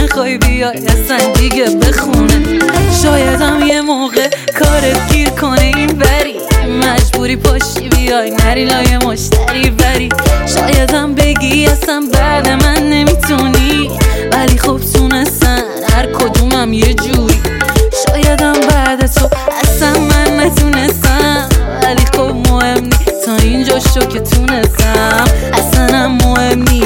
نخوای بیای اصلا دیگه بخونه. شایدم یه موقع کارت گیر کنه این بری، مجبوری پاشی بیای نری لای مشتری بری. شایدم بگی اصلا بعد من نمیتونی، ولی خب تونستن هر کدومم یه جوری. شایدم بعد تو اصلا من نتونستم، ولی خب مهم نی تا اینجا شو که تونستم. اصلا مهم نی